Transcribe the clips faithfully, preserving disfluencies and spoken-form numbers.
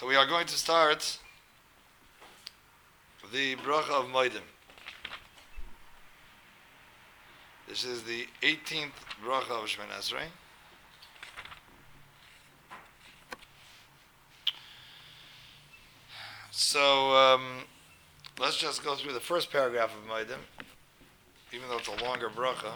So we are going to start the bracha of Moedim. This is the eighteenth bracha of Shemoneh Esrei. So um, let's just go through the first paragraph of Moedim, even though it's a longer bracha.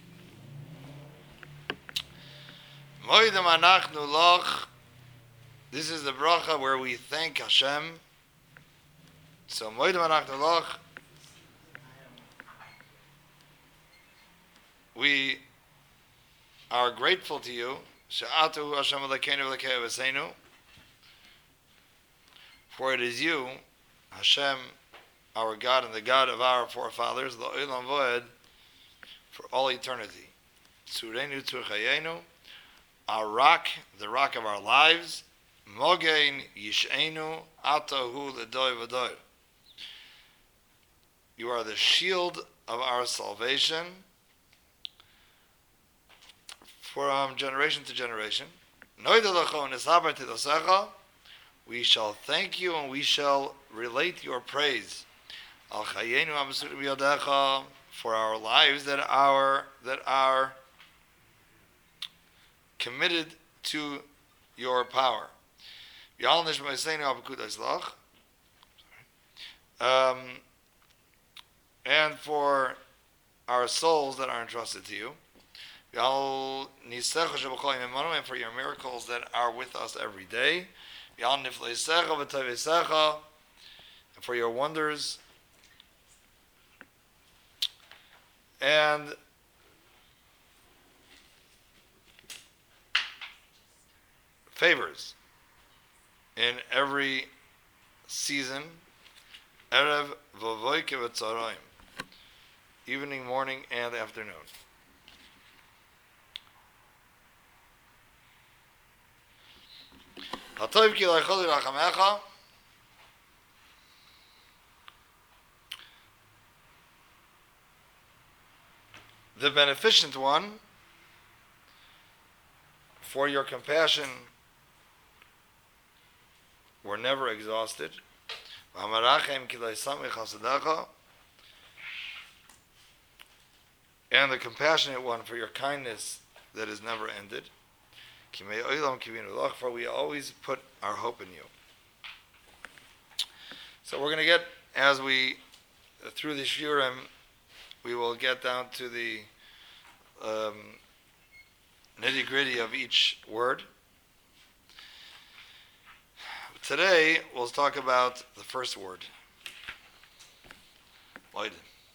Moedim anachnu loch. This is the bracha where we thank Hashem. So Moedim anachnu loch. We are grateful to you. She'atu Hashem Elokeinu v'Elokei Aviseinu. For it is you, Hashem, our God and the God of our forefathers, L'olam Voed, for all eternity. Tzurenu Tzur Chayenu, our rock, the rock of our lives. Mogein Yish'enu Atahu L'doi V'doi. You are the shield of our salvation from generation to generation. We shall thank you and we shall relate your praise. For our lives that are that are committed to your power. Um, and for our souls that are entrusted to you. And for your miracles that are with us every day. And for your wonders. And favors in every season. Erev v'voike v'tzaroim. Evening, morning, and afternoon. The beneficent one, for your compassion were never exhausted. And the compassionate one, for your kindness that is never ended. For we always put our hope in you. So we're going to get, as we, through the shiurim, we will get down to the um, nitty-gritty of each word. Today, we'll talk about the first word. Moedim.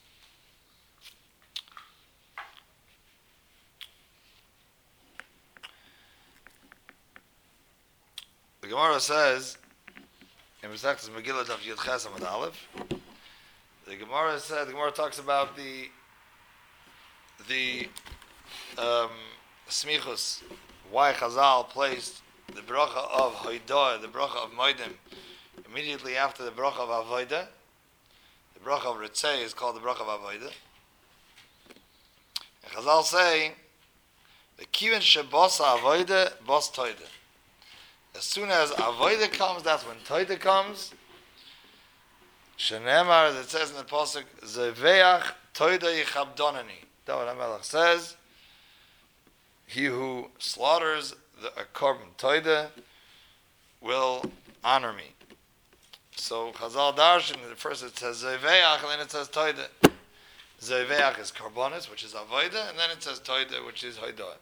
The Gemara says, in Mesechtes Megillah Daf Yud Ches Amud Aleph, the Gemara said, the Gemara talks about the the um, smichus, why Chazal placed the bracha of Hoidah, the bracha of Moedim, immediately after the bracha of Avodah. The bracha of Ritzei is called the bracha of Avodah. And Chazal say, the kivin shebosa Avodah, bos Toidah. As soon as Avodah comes, that's when Toidah comes. Shenemar, as it says in the pasuk, Zeveach Toidah Yichabdonani. David HaMelech says, he who slaughters the a korban Toidah will honor me. So Chazal Darshan, first it says Zeveach, and then it says Toidah. Zeveach is korbanos, which is Avodah, and then it says Toidah, which is Hoidah.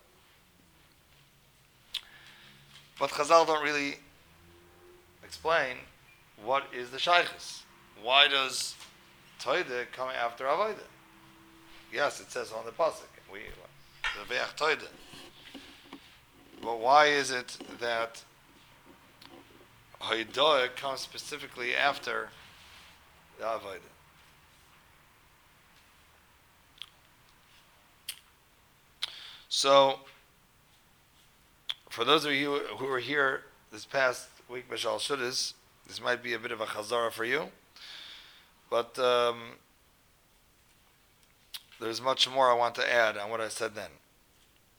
But Chazal don't really explain what is the shaychus. Why does Toidah come after Avodah? Yes, it says on the pasuk. We the ve'ach Toidah. But why is it that Hoidah comes specifically after the Avodah? So, for those of you who were here this past week, Bashal Shuddis, this might be a bit of a chazara for you, but um, there's much more I want to add on what I said then.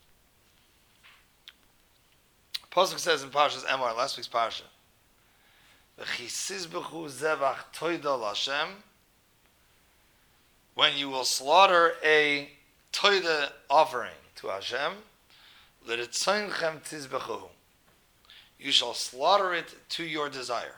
Pasuk says in Parshas Emor, last week's Parsha, V'chisizbechu zevach toida l'Hashem, when you will slaughter a toida offering to Hashem, l'ritzonchem tizbechu, you shall slaughter it to your desire.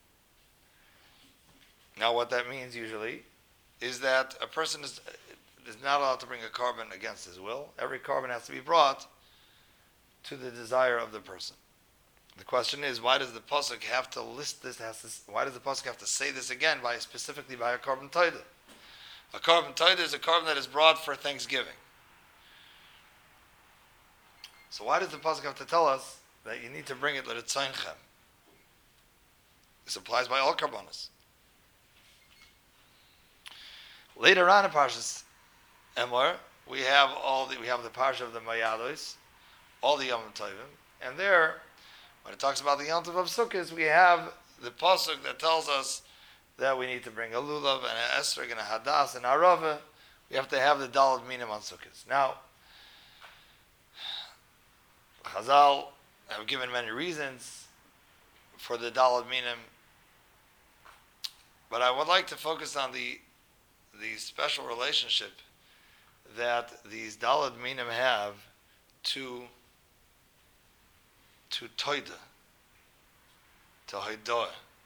Now what that means usually is that a person is, is not allowed to bring a carbon against his will. Every carbon has to be brought to the desire of the person. The question is, why does the pasuk have to list this? Has to, why does the pasuk have to say this again, by specifically by a carbon taida? A carbon taida is a carbon that is brought for Thanksgiving. So why does the pasuk have to tell us that you need to bring it l'ritzonchem? This applies by all carbonos. Later on in Parshas Emor, we have all the we have the parsha of the Mayados, all the Yom Tovim, and there, when it talks about the Yom Tov of Sukkot, we have the pasuk that tells us that we need to bring a lulav and an esrog and a hadas and a arava. We have to have the dalad minim on Sukkot. Now, Chazal have given many reasons for the dalad minim, but I would like to focus on the the special relationship that these dalad minim have to to toida, to hoidah.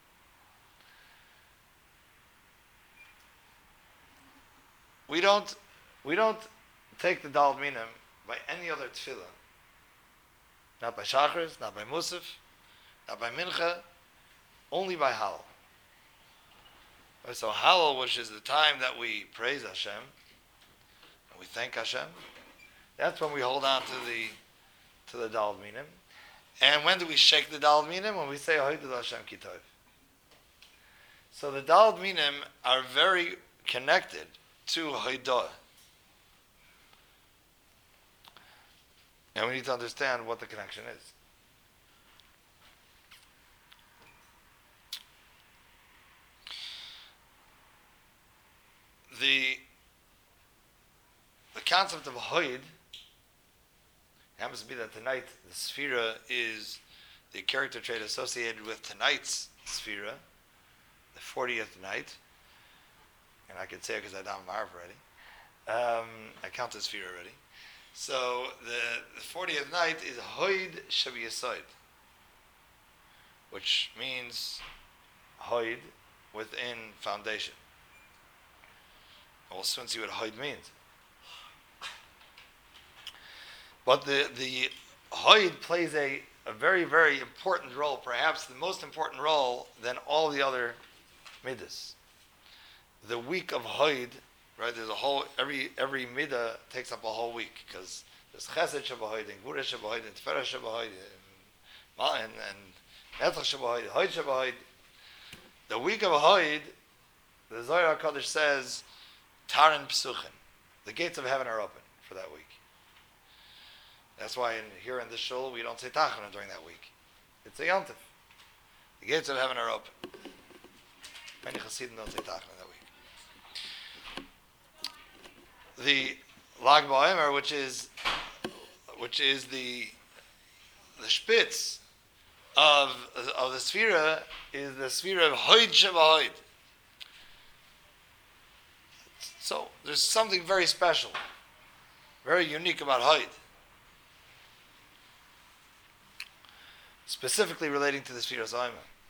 We don't we don't take the dalad minim by any other tefillah. Not by Shachris, not by Musaf, not by Mincha, only by Halal. So Halal, which is the time that we praise Hashem, and we thank Hashem, that's when we hold on to the to the dalad minim. And when do we shake the dalad minim? When we say Hoidul Hashem Kitov. So the dalad minim are very connected to Hoidah. And we need to understand what the connection is. The the concept of Hoid happens to be that tonight the Sphira is the character trait associated with tonight's Sphira, the fortieth night. And I can say it because I done Marv already. Um, I count the Sphira already. So the, the fortieth night is Hoid Shabiyasoid, which means Hoid within foundation. We'll soon see what Hoid means. But the, the Hoid plays a, a very, very important role, perhaps the most important role than all the other midas. The week of Hoid, right, there's a whole, every every midah takes up a whole week, because there's Chesed Shabahoid, and Gura Shabahoid, and Tefera Shabahoid, and Netzach Shabahoid, Hoid Shabahoid. The week of Hoid, the Zohar HaKadosh says, Taran Psuchin, the gates of heaven are open for that week. That's why in, here in the shul we don't say Tachana during that week. It's a Yom Tov. The gates of heaven are open. Many Hasidim don't say Tachana that week. The Lag BaOmer, which is which is the the spitz of of the Sphira, is the Sphira of Hoid Shabahoid. So there's something very special, very unique about Hoid, specifically relating to the Sphira Zayma.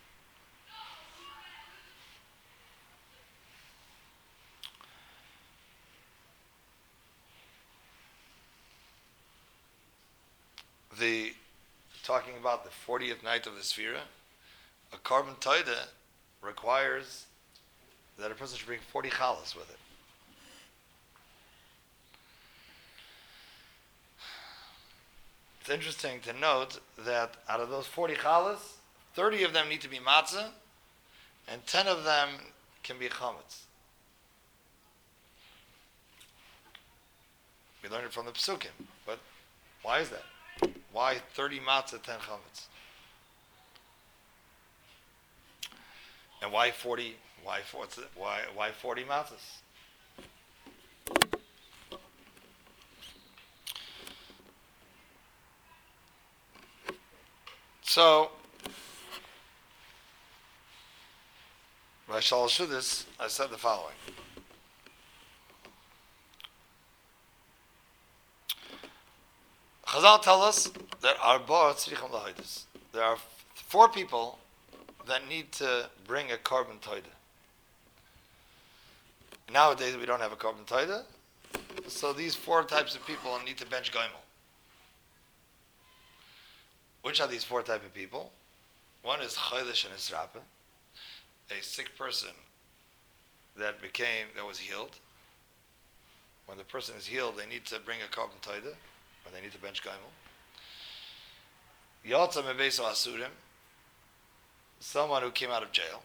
The talking about the fortieth night of the Sphira, a carbon taida requires that a person should bring forty challahs with it. It's interesting to note that out of those forty challahs, thirty of them need to be matzah, and ten of them can be chametz. We learned it from the Psukim, but why is that? Why thirty matzah, ten chametz? And why forty? Why why why forty matzahs? So by Shal Shudis, I said the following. Chazal tell us that arba tzrichim lahaydus. There are four people that need to bring a carbon toida. Nowadays we don't have a carbon toida, so these four types of people need to bench goimel. Which are these four types of people? One is chaylish and israpa, a sick person that became that was healed. When the person is healed, they need to bring a carbon toida, or they need to bench goimel. Yotza mebeso asurim, someone who came out of jail.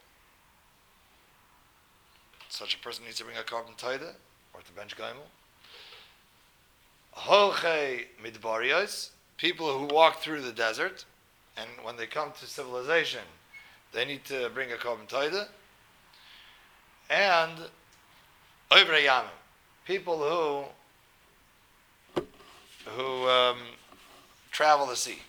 Such a person needs to bring a carbon toida, or to bench goimel. Holchei midbariyos, people who walk through the desert, and when they come to civilization, they need to bring a carbon toida. And oivrei yamim, people who who um, travel the sea.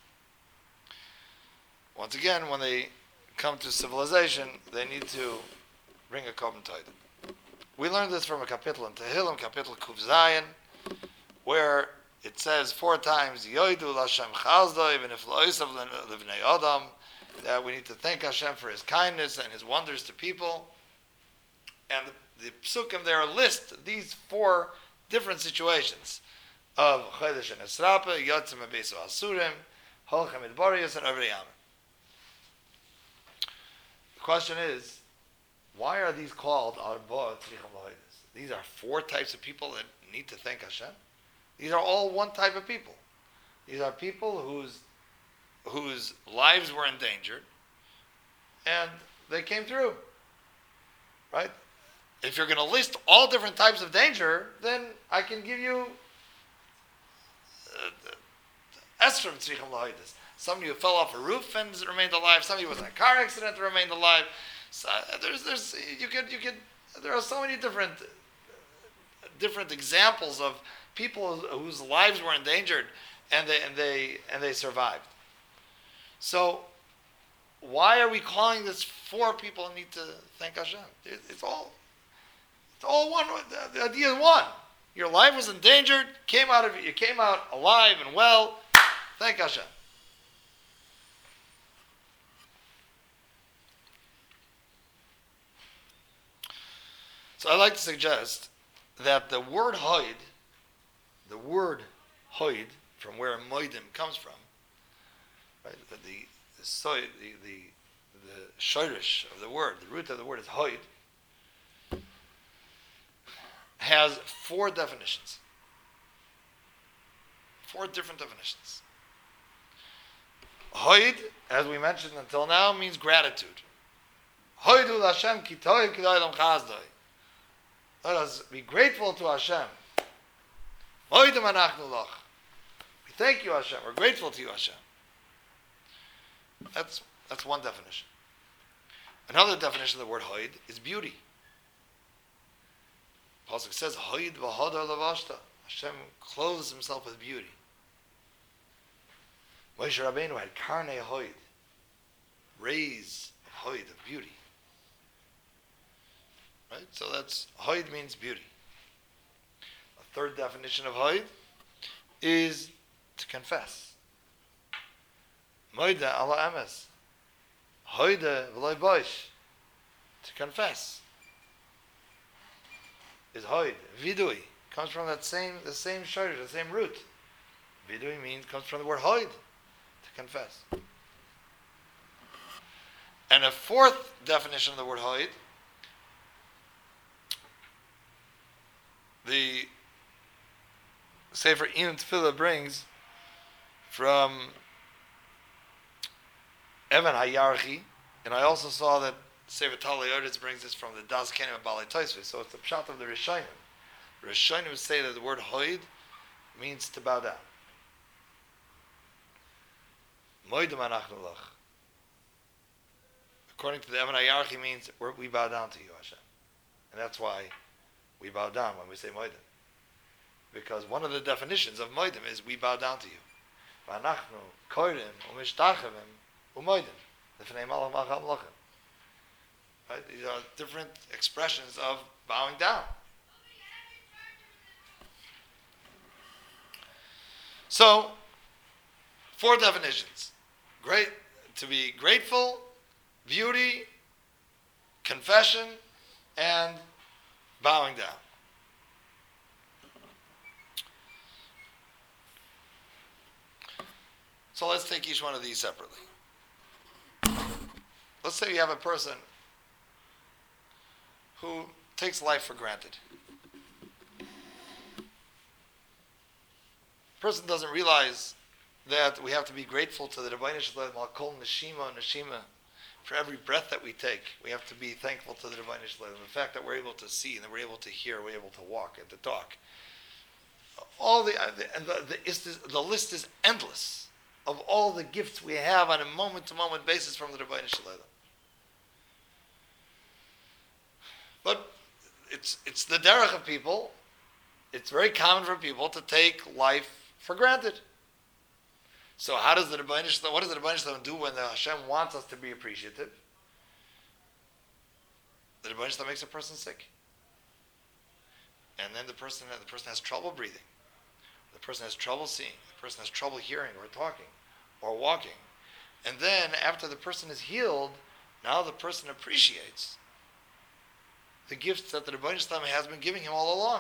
Once again, when they come to civilization, they need to bring a carbon toida. We learned this from a kapitel in Tehillim, kapitel Kuf Zayin, where it says four times, Yoidu Lashem Chazda, even if Loisav Livnei Adam, that we need to thank Hashem for His kindness and His wonders to people. And the, the psukim there list these four different situations of Chodesh and Esrapa, Yotzim Abesu Asurim, Holchem Idbarius, and Ovrei Yamim. The question is, why are these called Arba Tzrichim Lahaydus? These are four types of people that need to thank Hashem. These are all one type of people. These are people whose whose lives were endangered, and they came through. Right? If you're going to list all different types of danger, then I can give you Esrim Tzrichim Lahaydus. Some of you fell off a roof and remained alive. Some of you was in a car accident and remained alive. So there's, there's, you could, you could. There are so many different, different examples of people whose lives were endangered, and they and they and they survived. So, why are we calling this four people need to thank Hashem? It's all, it's all one. The idea is one. Your life was endangered. Came out of it. You came out alive and well. Thank Hashem. So I'd like to suggest that the word hoid, the word hoid, from where moidim comes from, right? The the soy, the the the shirish of the word, the root of the word is hoid, has four definitions. Four different definitions. Hoid, as we mentioned until now, means gratitude. Hoidu Hashem ki toiv ki lo'elam chazdoi. Let us be grateful to Hashem. Moidim anachnu loch. We thank you, Hashem. We're grateful to you, Hashem. That's that's one definition. Another definition of the word hoid is beauty. Pasuk says, hoid v'hodar lavashta. Hashem clothes himself with beauty. Moshe Rabbeinu had karnei hoid, rays of hoid, of beauty. Right? So that's, hoid means beauty. A third definition of hoid is to confess. Moida ala emes. Hoide v'loy boish. To confess. Is hoid. Vidui. Comes from that same, the same shorish, the same root. Vidui means, comes from the word hoid. To confess. And a fourth definition of the word hoid, the Sefer Iyun Tefillah brings from Evan Hayarchi, and I also saw that Sefer Talmud brings this from the Das Kenim of Balei Tosfos. So it's the pshat of the Rishonim. The Rishonim say that the word hoid means to bow down. Moidim anachnu lach. According to the Evan Hayarchi, means we're, we bow down to you, Hashem, and that's why we bow down when we say moidim. Because one of the definitions of moidim is we bow down to you. V'anachnu koirim u'mishtachevim u'moidim. L'fnei malach malach hamlachim. Right? These are different expressions of bowing down. So, four definitions. Great, to be grateful, beauty, confession, and bowing down. So let's take each one of these separately. Let's say you have a person who takes life for granted. Person doesn't realize that we have to be grateful to the Rebbeinu Shalom al kol neshima neshima. For every breath that we take, we have to be thankful to the Rebbeinu Shalom. The fact that we're able to see and that we're able to hear, we're able to walk and to talk. All the and the the, is, the list is endless of all the gifts we have on a moment-to-moment basis from the Rebbeinu Shalom. But it's it's the derech of people. It's very common for people to take life for granted. So how does the Rebbeinu Shalom, what does the Rebbeinu Shalom do when the Hashem wants us to be appreciative? The Rebbeinu Shalom makes a person sick. And then the person the person has trouble breathing. The person has trouble seeing. The person has trouble hearing or talking or walking. And then after the person is healed, now the person appreciates the gifts that the Rebbeinu Shalom has been giving him all along.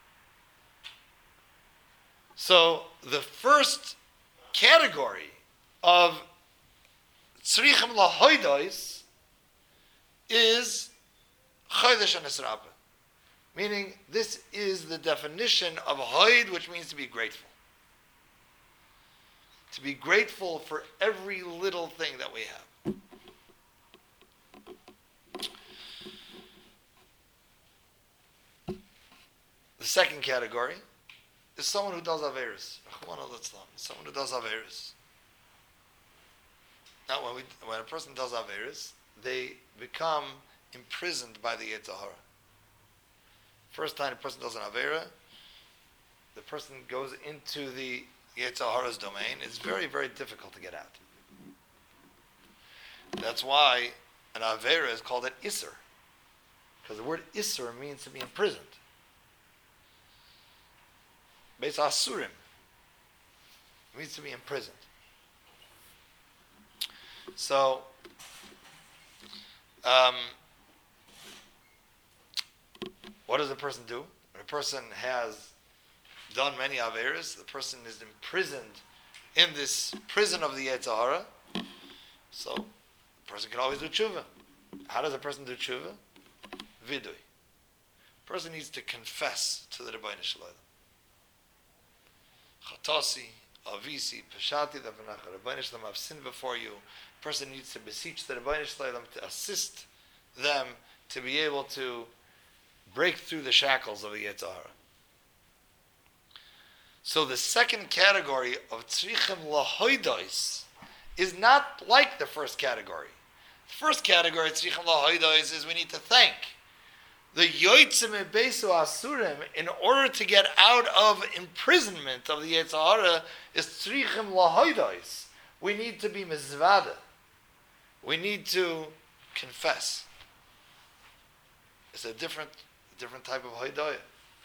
So the first category of tzrichim lahoidos is chodesh hanisrapa, meaning this is the definition of hoid, which means to be grateful. To be grateful for every little thing that we have. The second category is someone who does Averis. Someone who does Averis. Now, when, we, when a person does Averis, they become imprisoned by the Yetzer Hara. First time a person does an Avera, the person goes into the Yetzer Hara's domain. It's very, very difficult to get out. That's why an Avera is called an Isser. Because the word Isser means to be imprisoned. Beis Asurim. It means to be imprisoned. So, um, what does a person do? When a person has done many Averis, the person is imprisoned in this prison of the Yetzer Hara. So, a person can always do tshuva. How does a person do tshuva? Vidui. A person needs to confess to the Rebbeinu Shalom. Chatasi, Avisi, Peshati, the Rebbeinu Shalom, I've sinned before you. A person needs to beseech the Rebbeinu Shalom to assist them to be able to break through the shackles of the Yetzer Hara. So the second category of tzrichim lahoidos is not like the first category. The first category of tzrichim lahoidos is we need to thank. The yotzim ebesu asurim, in order to get out of imprisonment of the Yetzer Hara, is tzrichim lahoidos. We need to be mizvada. We need to confess. It's a different, different type of hoidaya.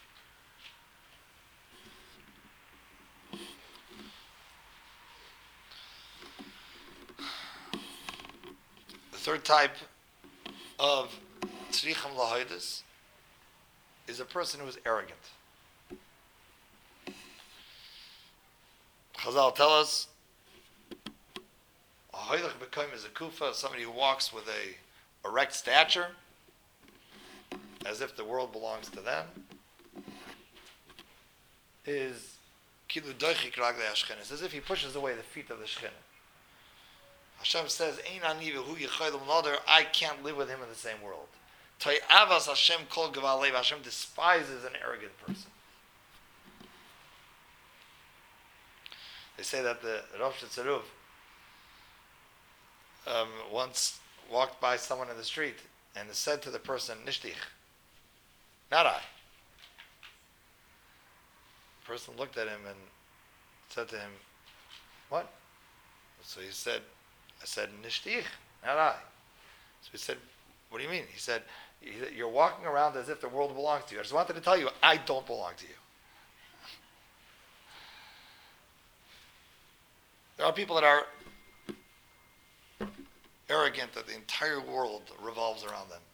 The third type of tzrichim lahoidos is a person who is arrogant. Chazal tell us, a hoylech b'koim is a kufa, somebody who walks with a erect stature, as if the world belongs to them, is kilu doichik raglei hashchina. It's as if he pushes away the feet of the Shechina. Hashem says, Ein ani v'hu yichaylim l'odar, I can't live with him in the same world. To'avas Hashem kol geval lev, Hashem despises an arrogant person. They say that the Rav Shetzeruv um, once walked by someone in the street and said to the person, Nishtich, not I. The person looked at him and said to him, what? So he said, I said, Nishtich, not I. So he said, what do you mean? He said, you're walking around as if the world belongs to you. I just wanted to tell you, I don't belong to you. There are people that are arrogant that the entire world revolves around them.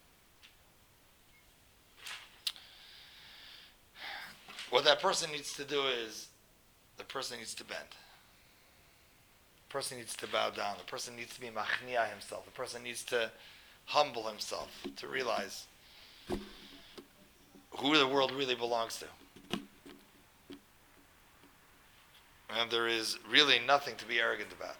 What that person needs to do is, the person needs to bend. The person needs to bow down. The person needs to be machniah himself. The person needs to humble himself, to realize who the world really belongs to. And there is really nothing to be arrogant about.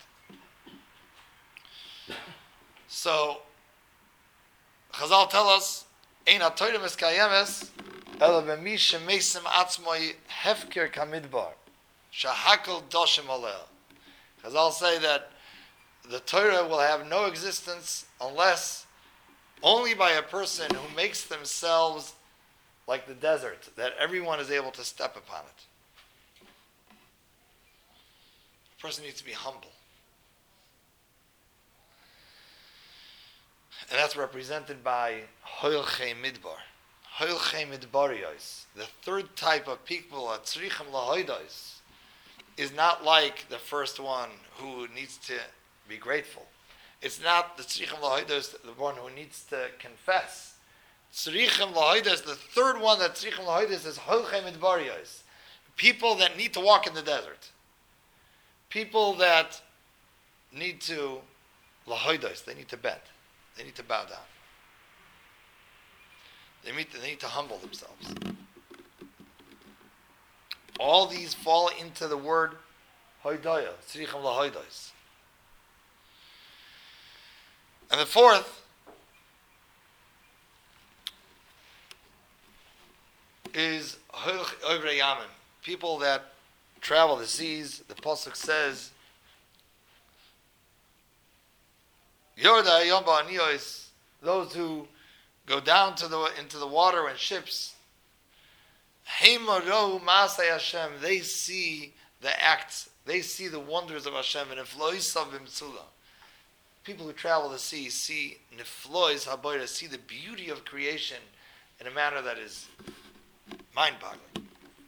So, Chazal tell us, Ein ha-Torah miskayemes, ela b'mi shemesim atzmoi hefker kamidbar, shahakol doshim aleh. Chazal say that the Torah will have no existence unless only by a person who makes themselves like the desert, that everyone is able to step upon it. The person needs to be humble. And that's represented by Hoilchei Midbar. Hoilchei Midbariyos. The third type of people, Tzrichim Lahoidos, is not like the first one who needs to be grateful. It's not the Tzrichim Lahoidos, the one who needs to confess. Tzrichim Lahoidos, the third one that Tzrichim Lahoidos is Hoilchei Midbariyos. People that need to walk in the desert. People that need to Lahoidos, they need to bend. They need to bow down. They need to, they need to humble themselves. All these fall into the word hoidaya, tzrichim lahoidos. And the fourth is ovrei yamim, people that travel the seas. The pasuk says, Yorda Yomba Aniyos, those who go down to the into the water in ships. Heimarohu Masay Hashem, they see the acts, they see the wonders of Hashem, and Nifloisav Bimtsula. People who travel the sea see Niflois Haboira, see the beauty of creation in a manner that is mind-boggling.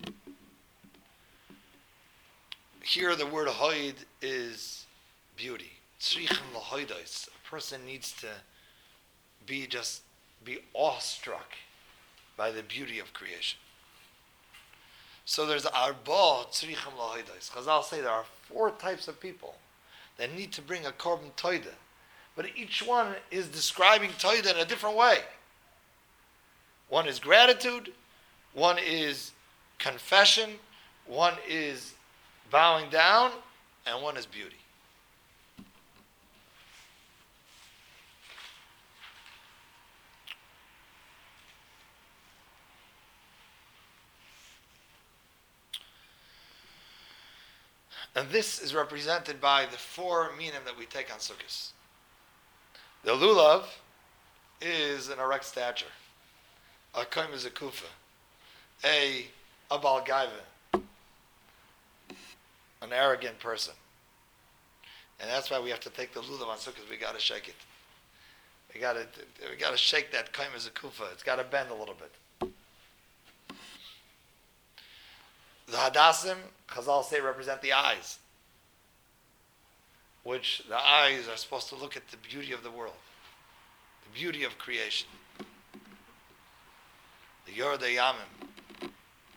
Here the word Hoid is beauty. Tzrichim lahoidos. A person needs to be just be awestruck by the beauty of creation. So there's arba tzrichim lahoidos. Chazal say there are four types of people that need to bring a korban toida, but each one is describing toida in a different way. One is gratitude, one is confession, one is bowing down, and one is beauty. And this is represented by the four minim that we take on Sukkot. The lulav is an erect stature. A koim is a kufa. A, a balgaiva. An arrogant person. And that's why we have to take the lulav on Sukkot. We got to shake it. We got to we got to shake that koim as a kufa. It's got to bend a little bit. The hadassim, Chazal say, represent the eyes, which the eyes are supposed to look at the beauty of the world, the beauty of creation. The Yordei Yamim.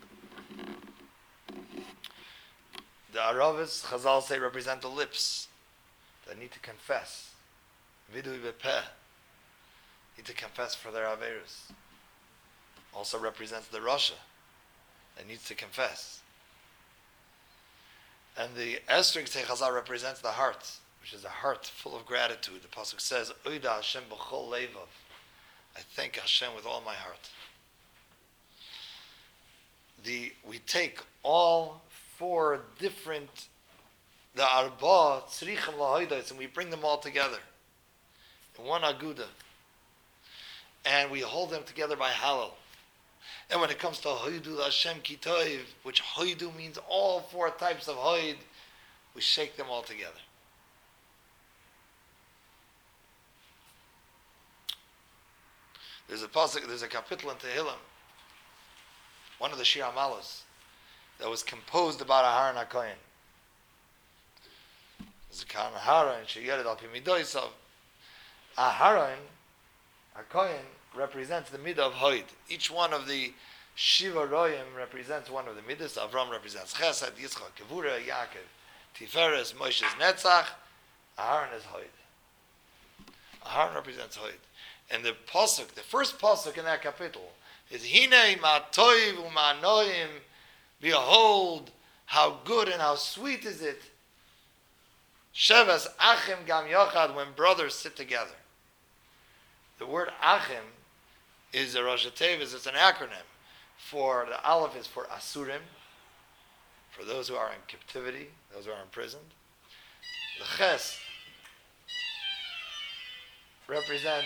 The Aravis, Chazal say, represent the lips that need to confess. Vidui bepeh, need to confess for their Averis. Also represents the Rasha that needs to confess. And the Estering say Chazal represents the heart, which is a heart full of gratitude. The pasuk says, "Oida Hashem b'chol levav." I thank Hashem with all my heart. The we take all four different the arba tzrichim lahoidos and we bring them all together in one aguda, and we hold them together by halal. And when it comes to Hoidu Hashem Kitoiv, which Hoidu means all four types of Hoid, we shake them all together. There's a pasuk, there's a kapitel in Tehillim, one of the Shir Amalos, that was composed about Aharon HaKohen. There's a Kahan Aharon, sheyered al pi midosav. Aharon HaKohen represents the midah of Hoid. Each one of the Shiva Royim represents one of the midas. Avram represents Chesed, Yitzchak, Kevura, Yaakov, Tiferes, Moshe's Netzach. Aharon is Hoid. Aharon represents Hoid. And the pasuk, the first pasuk in that capital, is Hine ma toiv u'ma noim. Behold, how good and how sweet is it. Shevas achim gam yochad, when brothers sit together. The word achim is a Rosh Tevis, it's an acronym. For the Aleph is for Asurim, for those who are in captivity, those who are imprisoned. The Ches represents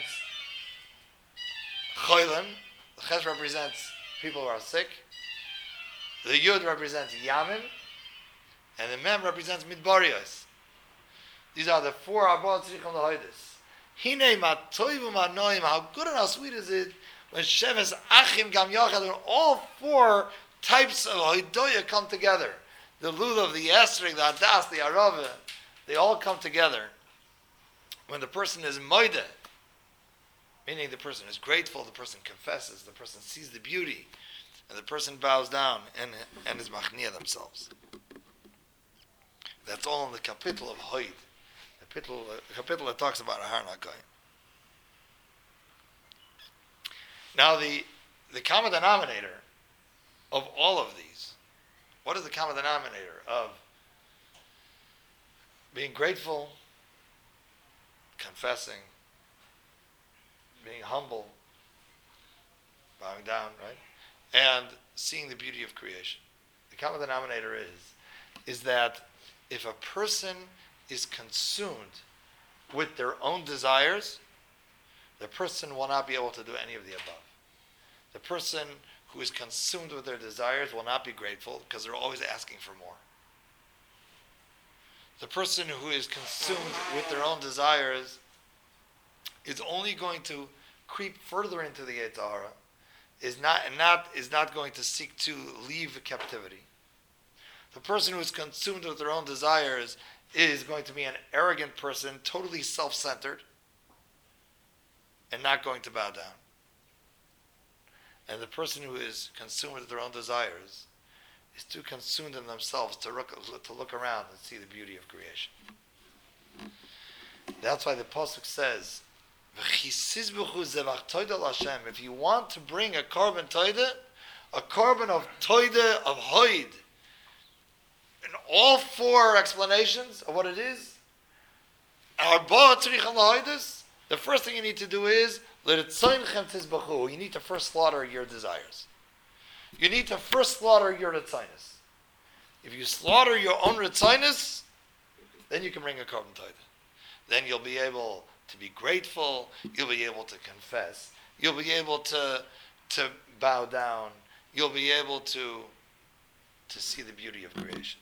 Cholim. The Ches represents people who are sick. The Yud represents Yamin, and the Mem represents Midbarios. These are the four Arba'at Tzrichim L'Hoidis. Hine ma toivu ma noim, how good and how sweet is it when Sheves Achim Gam Yachad, when all four types of Hoidoya come together. The Lulav, the Esrig, the Adas, the Arava, they all come together. When the person is Moide, meaning the person is grateful, the person confesses, the person sees the beauty, and the person bows down and, and is Machniya themselves. That's all in the capital of Hoid. The capital, the capital that talks about Aharon HaKohen. Now, the, the common denominator of all of these, what is the common denominator of being grateful, confessing, being humble, bowing down, right? And seeing the beauty of creation? The common denominator is, is that if a person is consumed with their own desires, the person will not be able to do any of the above. The person who is consumed with their desires will not be grateful because they're always asking for more. The person who is consumed with their own desires is only going to creep further into the Yetzer Hara, is not, and not, is not going to seek to leave captivity. The person who is consumed with their own desires is going to be an arrogant person, totally self-centered, and not going to bow down. And the person who is consumed with their own desires is too consumed in themselves to look, to look around and see the beauty of creation. That's why the Pasuk says, if you want to bring a korban toida, a korban of toida, of hoid, in all four explanations of what it is, the first thing you need to do is you need to first slaughter your desires. You need to first slaughter your ritzinus. If you slaughter your own ritzinus, then you can bring a korban toida. Then you'll be able to be grateful. You'll be able to confess. You'll be able to to bow down. You'll be able to to see the beauty of creation.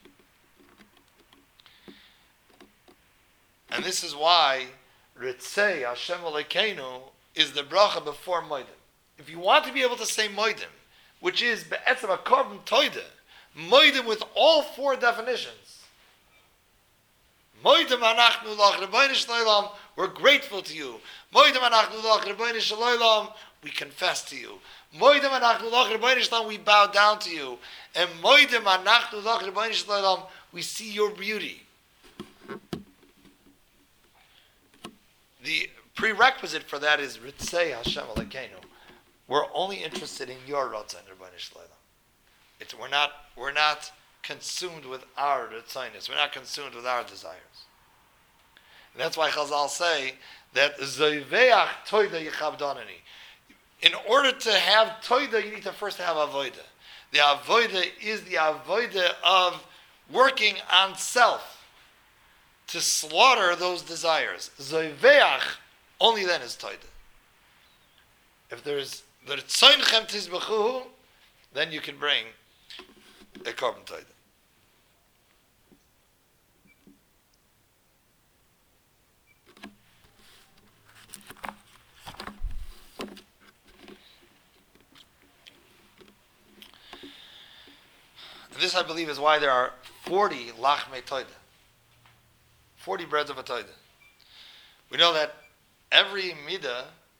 And this is why Ritzei Hashem Elokeinu is the bracha before Moedim. If you want to be able to say Moedim, which is be'etzem a korban toida, Moedim with all four definitions. Moedim anachnu lach Rebbeinu Shalom, we're grateful to you. Moedim anachnu lach Rebbeinu Shalom, we confess to you. Moedim anachnu lach Rebbeinu Shalom, we bow down to you. And Moedim anachnu lach Rebbeinu Shalom, we see your beauty. The prerequisite for that is Ritzei Hashem Elokeinu. We're only interested in your Ratzon, Rebbeinu Shalom. It's we're not we're not consumed with our Ritzinus. We're not consumed with our desires. And that's why Chazal say that Zoiveach Toida Yichabdanani. In order to have Toida, you need to first have Avoida. The Avoida is the Avoida of working on self to slaughter those desires. Zoiveach, only then is Toida. If there's the Ritzonchem Tizbechu, then you can bring a korban toida. this, I believe, is why there are forty lachmei toida, forty breads of a toida. We know that every midah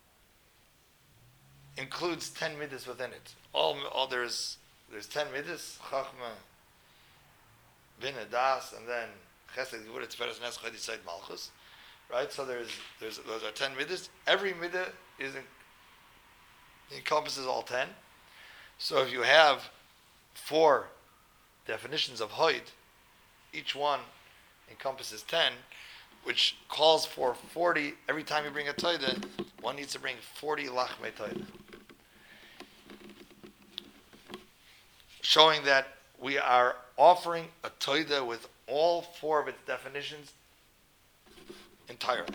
includes ten midas within it. All, all there's there's ten midas, chachma, bina, das, and then chesed, gvura, tiferes, nes, chod, yisoid, malchus. Right. So there's there's those are ten midas. Every midah is in, encompasses all ten. So if you have four definitions of hoid, each one encompasses ten, which calls for forty. Every time you bring a toida, one needs to bring forty lachmei toida, showing that we are offering a toida with all four of its definitions entirely.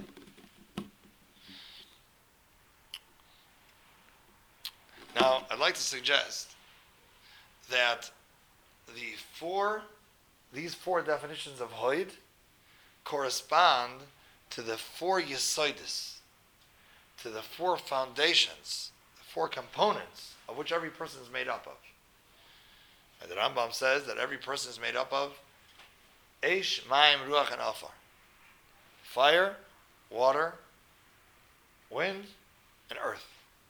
Now, I'd like to suggest that the four, these four definitions of hoid correspond to the four yesoidis, to the four foundations, the four components of which every person is made up of. And the Rambam says that every person is made up of Eish, Mayim, Ruach, and Afar. Fire, water, wind, and earth.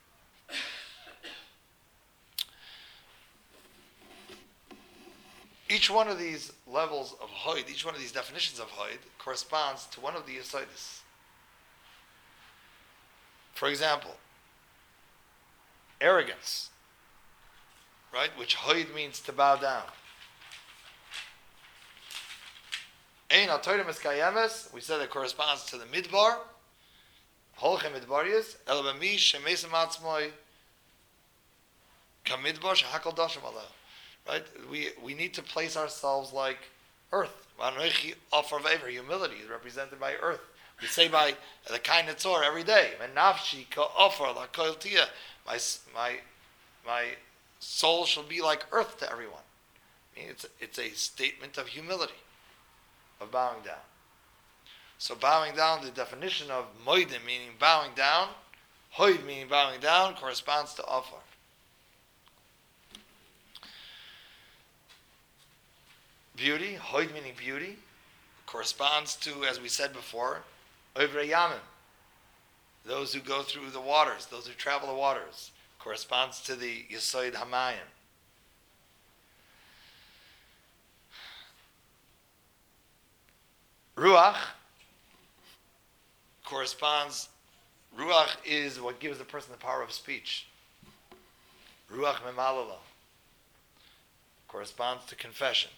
Each one of these levels of hoid, each one of these definitions of hoid, corresponds to one of the yesoidis. For example, arrogance, right? Which hoid means to bow down. Ein al Torah miskayemes, we said it corresponds to the midbar. Holchem midbariyas, el b'mi shemesem atzmoi kamidbar shehakol dashim aleh. Right? We we need to place ourselves like earth. Humility is represented by earth. We say by the kind Tzor every day. My my my soul shall be like earth to everyone. I mean, it's it's a statement of humility, of bowing down. So bowing down, the definition of moedim meaning bowing down, hoid meaning bowing down, corresponds to afar. Beauty, hoid meaning beauty, corresponds to, as we said before, Ovrei Yamim. Those who go through the waters, those who travel the waters, corresponds to the Yesoid Hamayim. Ruach corresponds, Ruach is what gives the person the power of speech. Ruach Memalala corresponds to confession.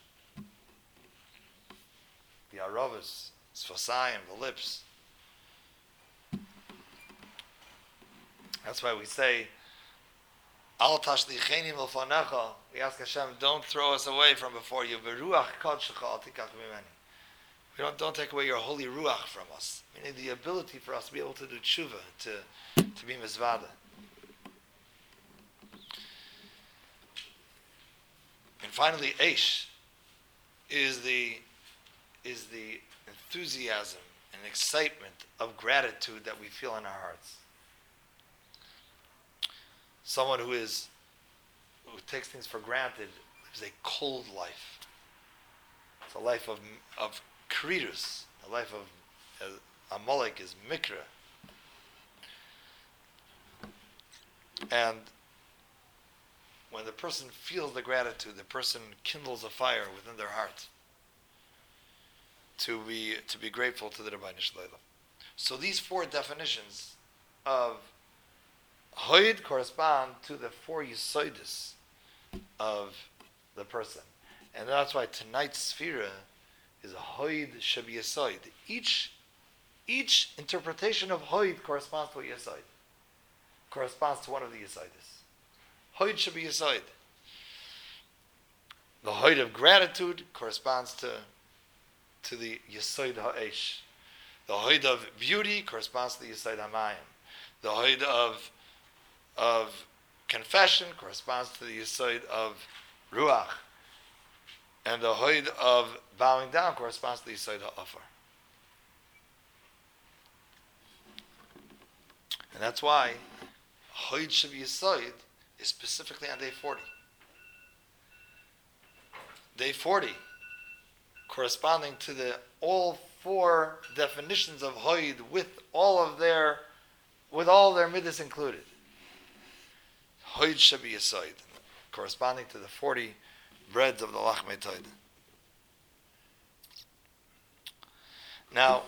The aravas, sfasayim, the lips. That's why we say, Al tashlicheni milfanecha. We ask Hashem, don't throw us away from before you. Beruach kodshecha al tikach mimeni. We don't don't take away your holy ruach from us. Meaning the ability for us to be able to do tshuva, to to be mizvada. And finally, Eish is the is the enthusiasm and excitement of gratitude that we feel in our hearts. Someone who is who takes things for granted lives a cold life. It's a life of of kridus, a life of uh, Amalek is mikra, and when the person feels the gratitude, the person kindles a fire within their heart to be to be grateful to the Rabbeinu Shleilim. So these four definitions of hoid correspond to the four yisoidis of the person, and that's why tonight's sfira is a hoid shabi yisoid. Each each interpretation of hoid corresponds to a yisoid, corresponds to one of the yisoidis. Hoid shabi yisoid. The hoid of gratitude corresponds to to the Yesoid Ha'esh. The Hoid of beauty corresponds to the Yesoid Hamayim. The Hoid of of confession corresponds to the Yesoid of Ruach. And the Hoid of bowing down corresponds to the Yesoid Ha'afar. And that's why Hoid Shav Yesoid is specifically on day forty. day forty, corresponding to the all four definitions of Hoid with all of their, with all their midas included. Hoid Shabi Yisoid, corresponding to the forty breads of the Lachmei Toida. Now,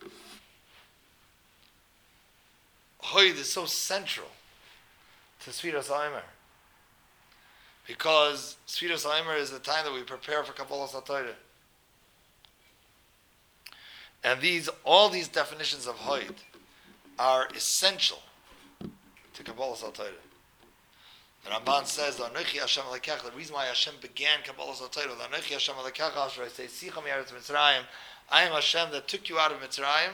Hoid is so central to Sfiras HaOmer because Sfiras HaOmer is the time that we prepare for Kabbalas HaTorah. And these, all these definitions of Hoid are essential to Kabbalas HaTorah. The Ramban says, "Anochi Hashem Elokecha." The reason why Hashem began Kabbalas HaTorah, "Anochi Hashem Elokecha," Asher Hoseisecha mi'eretz Mitzrayim. I am Hashem that took you out of Mitzrayim,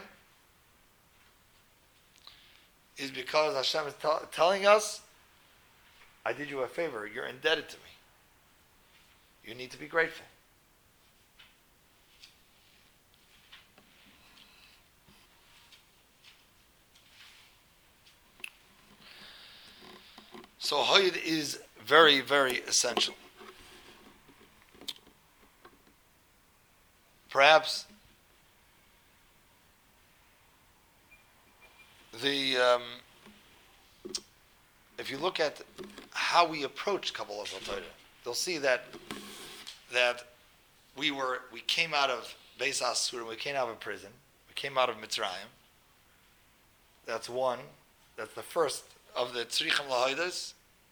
is because Hashem is t- telling us, I did you a favor. You're indebted to me. You need to be grateful. So Hoid is very, very essential. Perhaps the um, if you look at how we approach Kabbalas HaTorah, you'll see that that we were we came out of Beis Asurim, we came out of prison, we came out of Mitzrayim. That's one. That's the first of the Tzrichim Lahoidas.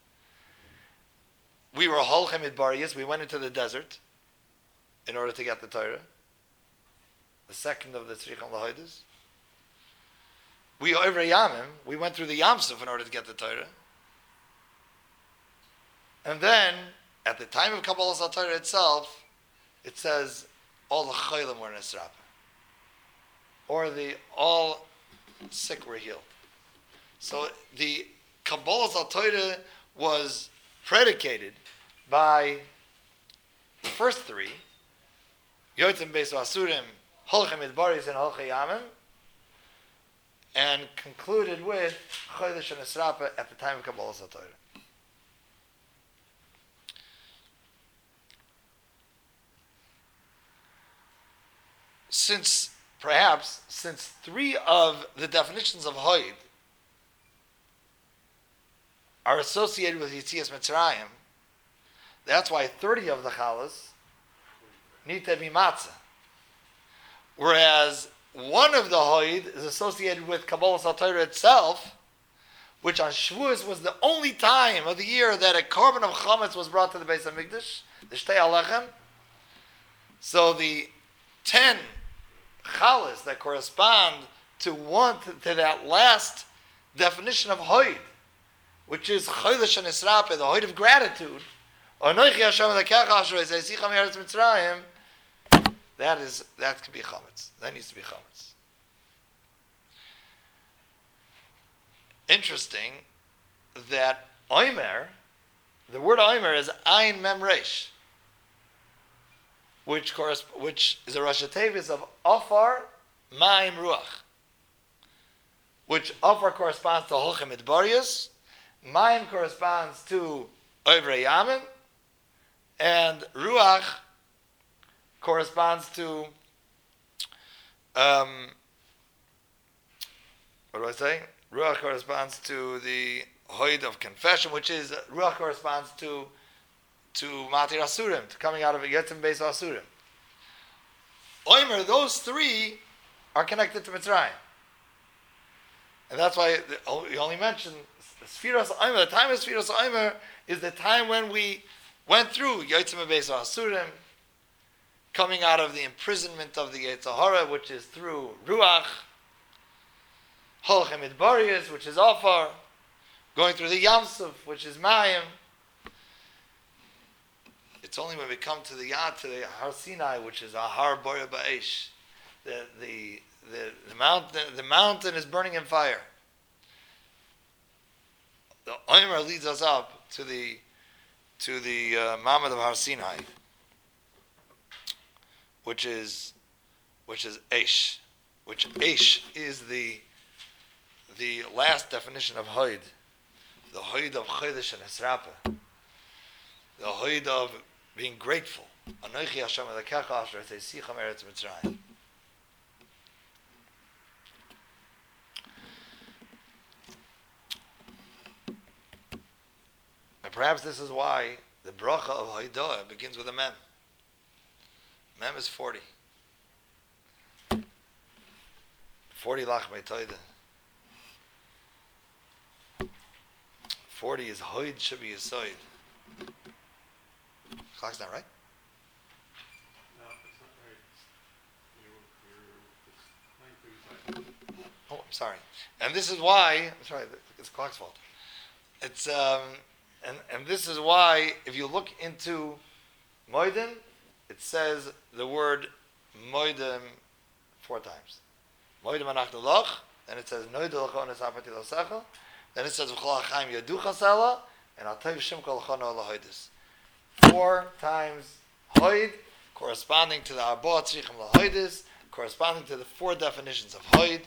We were Holchem Midbariyas. We went into the desert in order to get the Torah. The second of the Tzrichim Lahoidas. We over Yamim. We went through the Yamsuf in order to get the Torah. And then, at the time of Kabbalas HaTorah itself, it says all the Chaylim were in Esrapa, or the all sick were healed. So the Kabbalas HaTorah was predicated by the first three, Yotzim Beis Asurim, Holchem Midbaris, and Holchem Yamim, and concluded with Chodesh and Esrapa at the time of Kabbalas HaTorah. Since, perhaps, since three of the definitions of Hoid are associated with Yitzias Mitzrayim, that's why thirty of the Chalas need to be matzah. Whereas one of the Hoid is associated with Kabbalas HaTorah itself, which on Shavuos was the only time of the year that a korban of chametz was brought to the Beis HaMikdash, the Shtei Alechem. So the ten Chalas that correspond to one to, to that last definition of Hoid, which is Chodesh and Esrapa, the Hoid of gratitude, Anochi Hashem Elokecha Asher Hoseisecha mi'eretz Mitzrayim, that is, that can be chametz. That needs to be chametz. Interesting that Omer, the word Omer is Ayin Mem Resh, which corresp- which is a Rosh Tevis of Ofar Ma'im Ruach, which Ofar corresponds to Holchem Midbariyas, Ma'im corresponds to Ovrei Yamim, and Ruach corresponds to um, what do I say? Ruach corresponds to the Hoid of confession, which is Ruach corresponds to to Matir Asurim, to coming out of Yetzim Beis Asurim. Omer, those three are connected to Mitzrayim, and that's why you only mention Sfiras Omer. The time of Sfiras Omer is the time when we went through Yetzim Beis Asurim, coming out of the imprisonment of the Yetzer Hara, which is through Ruach, Holchem Midbariyas, which is Ofar, going through the Yamsuf, which is Mayim. It's only when we come to the Yad, to the Har Sinai, which is Ahar Boya Ba'esh, the the the the mountain the mountain is burning in fire. The Omer leads us up to the to the uh, Mamad of Har Sinai, which is which is Eish, which Eish is the the last definition of Hoid, the Hoid of Chodesh and Esrapa, the Hoid of being grateful Anochi Hashem Elokecha Asher Teisicha Meretz Mitzrayim. And perhaps this is why the bracha of Haidah begins with a mem. Mem is forty. Forty lach meitoida. Forty is hoid should be yisoid. Clock's not right? No, it's not right. You're, you're, it's nine thirty-five. Oh, I'm sorry. And this is why, I'm sorry, it's the clock's fault. It's, um, and, and this is why, if you look into Moedim, it says the word Moedim four times. Moedim anachnu loch, then it says Noid l'chon es apati losecha, then it says V'chol ha'chaim yaducha sela, and Atayv shimcha l'chon olahoidis. Four times Hoid, corresponding to the Arba Tzrichim Lahoidis, corresponding to the four definitions of Hoid.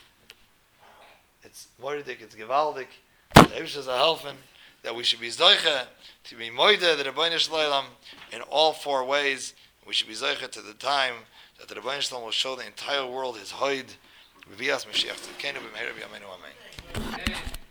It's Moedik, it's Gevaldik, the Eibush is a helfen, that we should be Zoiche, to be Moide, the Rebbeinu Shleilam, in all four ways. We should be Zoiche to the time that the Rebbeinu Shleilam will show the entire world his Hoid. V'vias Mashiach Tzidkenu b'meira b'yameinu amen.